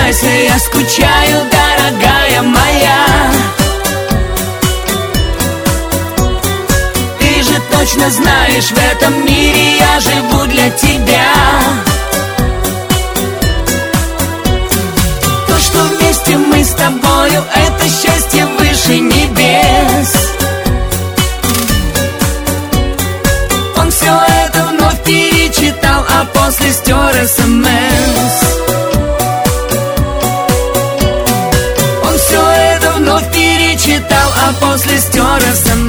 признайся, я скучаю, дорогая моя. Ты же точно знаешь, в этом мире я живу для тебя. То, что вместе мы с тобою, это счастье выше небес. Он все это вновь перечитал, а после стер СМС. Он все это вновь перечитал, а после стер СМС.